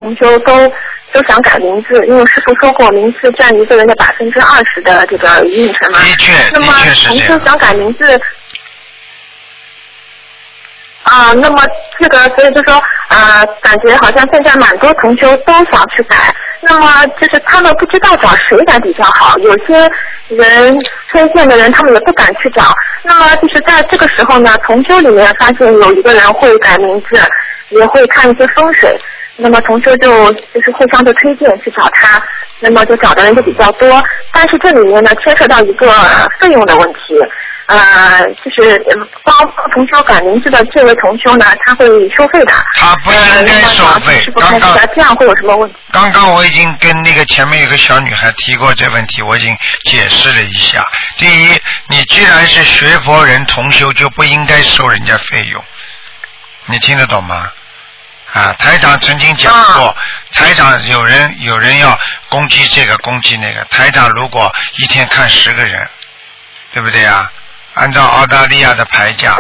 同修都想改名字，因为师傅说过名字占一个人的20%的这个运程嘛。 的确是这样。 那么同修想改名字。那么这个所以就说感觉好像现在蛮多同修都想去改，那么就是他们不知道找谁改比较好，有些人牵线的人他们也不敢去找，那么就是在这个时候呢，同修里面发现有一个人会改名字，也会看一些风水，那么同修就是互相的推荐去找他，那么就找的人就比较多，但是这里面呢牵涉到一个费用的问题。就是帮同修改名字的这位同修呢，他会收费的。 他不应该收费。 刚刚这样会有什么问题？ 刚刚我已经跟那个前面有个小女孩提过这问题，我已经解释了一下。第一，你既然是学佛人同修，就不应该收人家费用。你听得懂吗？台长曾经讲过，台长有人要攻击这个攻击那个，台长如果一天看10个人，对不对啊？按照澳大利亚的牌价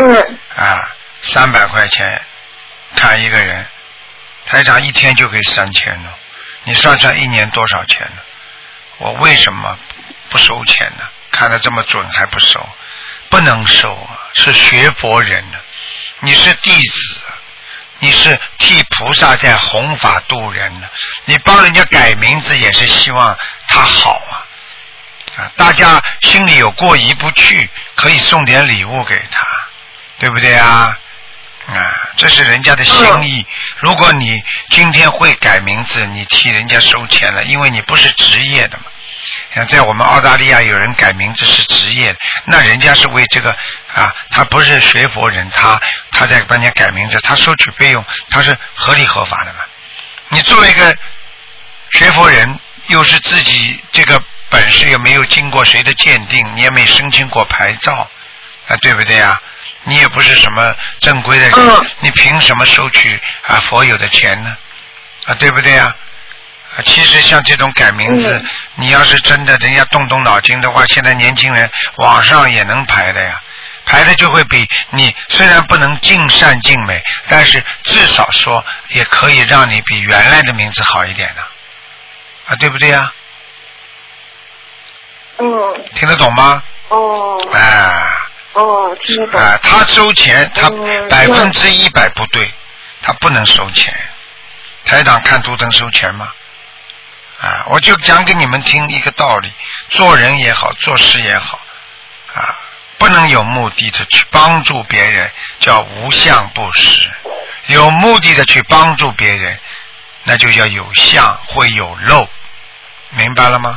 ，300块钱看一个人，台长一天就给3000了，你算算一年多少钱呢？我为什么不收钱呢？看得这么准还不收？不能收啊，是学佛人呢，你是弟子，你是替菩萨在弘法度人呢，你帮人家改名字也是希望他好啊。大家心里有过意不去，可以送点礼物给他，对不对啊？这是人家的心意。如果你今天会改名字，你替人家收钱了，因为你不是职业的嘛。像在我们澳大利亚有人改名字是职业的，那人家是为这个他不是学佛人，他在帮人家改名字，他收取费用，他是合理合法的嘛。你作为一个学佛人，又是自己这个本事也没有经过谁的鉴定，你也没申请过牌照，对不对啊？你也不是什么正规的人，你凭什么收取佛友的钱呢？对不对啊？其实像这种改名字，你要是真的人家动脑筋的话，现在年轻人网上也能排的呀，排的就会比你虽然不能尽善尽美，但是至少说也可以让你比原来的名字好一点的，对不对啊？听得懂吗？ 听得懂。 他收钱，他100%不对，他不能收钱。台长看图腾收钱吗？我就讲给你们听一个道理，做人也好，做事也好，不能有目的的去帮助别人，叫无相布施；有目的的去帮助别人，那就叫有相会有漏，明白了吗？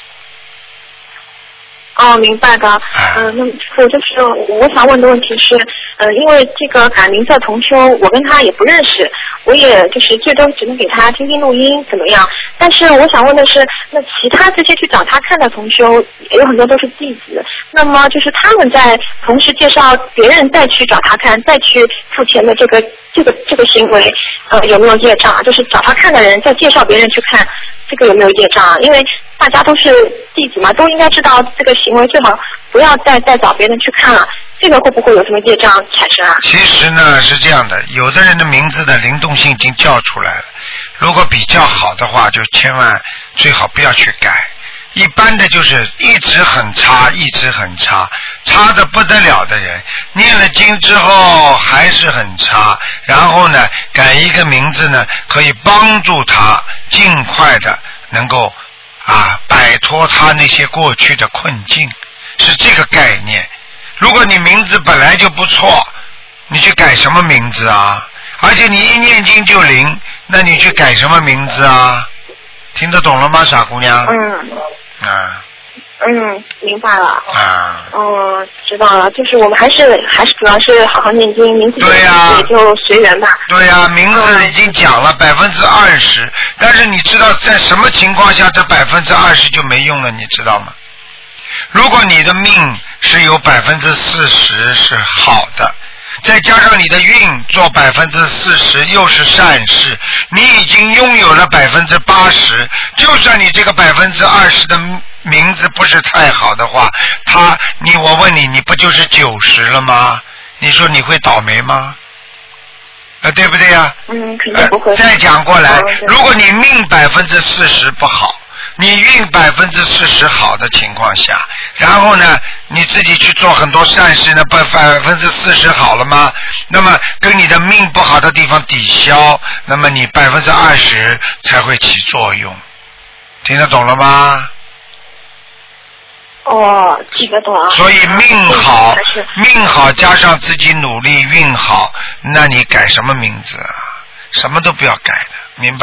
明白的。那就是我想问的问题是，因为这个改名字的同修，我跟他也不认识，我也就是最多只能给他听听录音怎么样？但是我想问的是，那其他这些去找他看的同修，有很多都是弟子，那么就是他们在同时介绍别人再去找他看，再去付钱的这个行为，有没有业障？就是找他看的人再介绍别人去看，这个有没有业障？因为大家都是弟子嘛，都应该知道这个行为最好不要再找别人去看了，这个会不会有什么业障产生啊？ 其实呢是这样的，有的人的名字的灵动性已经叫出来了，如果比较好的话，就千万最好不要去改。一般的就是一直很差，一直很差，差的不得了的人，念了经之后还是很差，然后呢改一个名字呢，可以帮助他尽快的能够摆脱他那些过去的困境，是这个概念。如果你名字本来就不错，你去改什么名字啊？而且你一念经就灵，那你去改什么名字啊？听得懂了吗，傻姑娘？ 明白了。知道了，就是我们还是主要是好好念经，名字也就随缘吧。 对呀，名字已经讲了20%，但是你知道在什么情况下这20%就没用了，你知道吗？如果你的命是有40%是好的，再加上你的运做40%又是善事，你已经拥有了80%。就算你这个20%的名字不是太好的话，我问你，你不就是90了吗？你说你会倒霉吗？ 对不对呀？ 肯定不会。 再讲过来，如果你命40%不好，你运40%好的情况下，然后呢，你自己去做很多善事呢，不40%好了吗？那么跟你的命不好的地方抵消，那么你20%才会起作用。听得懂了吗？ 记得懂啊。 所以命好加上自己努力运好，那你改什么名字啊？什么都不要改的，明白